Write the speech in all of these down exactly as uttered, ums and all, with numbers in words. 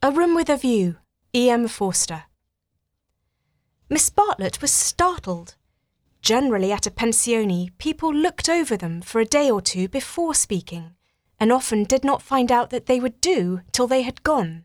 A Room with a View, E M Forster. Miss Bartlett was startled. Generally at a pensione, people looked over them for a day or two before speaking, and often did not find out that they would do till they had gone.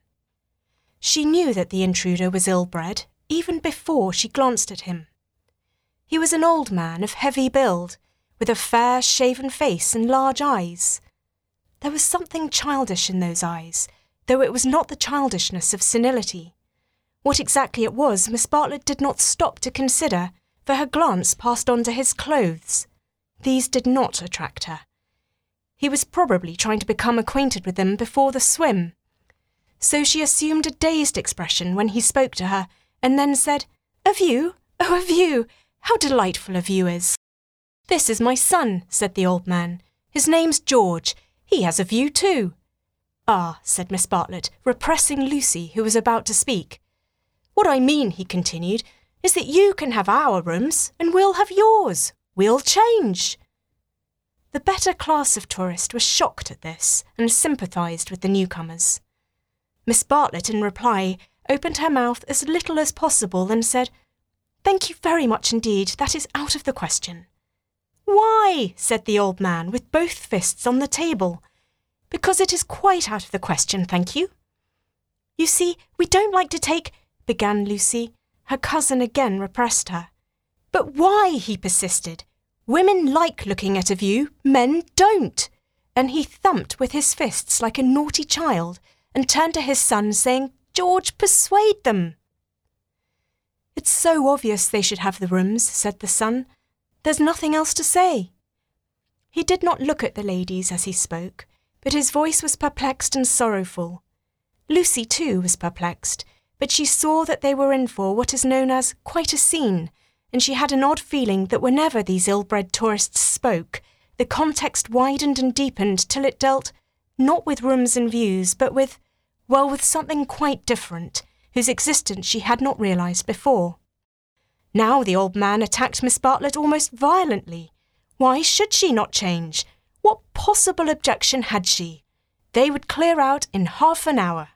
She knew that the intruder was ill-bred, even before she glanced at him. He was an old man of heavy build, with a fair, shaven face and large eyes. There was something childish in those eyes, though it was not the childishness of senility. What exactly it was, Miss Bartlett did not stop to consider, for her glance passed on to his clothes. These did not attract her. He was probably trying to become acquainted with them before the swim. So she assumed a dazed expression when he spoke to her, and then said, "A view? Oh, a view! How delightful a view is!" "This is my son," said the old man. "His name's George. He has a view too." "Ah," said Miss Bartlett, repressing Lucy, who was about to speak. "What I mean," he continued, "is that you can have our rooms, and we'll have yours. We'll change." The better class of tourist was shocked at this, and sympathised with the newcomers. Miss Bartlett, in reply, opened her mouth as little as possible and said, "Thank you very much indeed, that is out of the question." "Why?" said the old man, with both fists on the table. "Because it is quite out of the question, thank you." "You see, we don't like to take—" began Lucy. Her cousin again repressed her. "But why?" he persisted. "Women like looking at a view, men don't." And he thumped with his fists like a naughty child and turned to his son, saying, "George, persuade them." "It's so obvious they should have the rooms," said the son. "There's nothing else to say." He did not look at the ladies as he spoke, but his voice was perplexed and sorrowful. Lucy, too, was perplexed, but she saw that they were in for what is known as quite a scene, and she had an odd feeling that whenever these ill-bred tourists spoke, the context widened and deepened till it dealt, not with rooms and views, but with, well, with something quite different, whose existence she had not realised before. Now the old man attacked Miss Bartlett almost violently. Why should she not change? What possible objection had she? They would clear out in half an hour.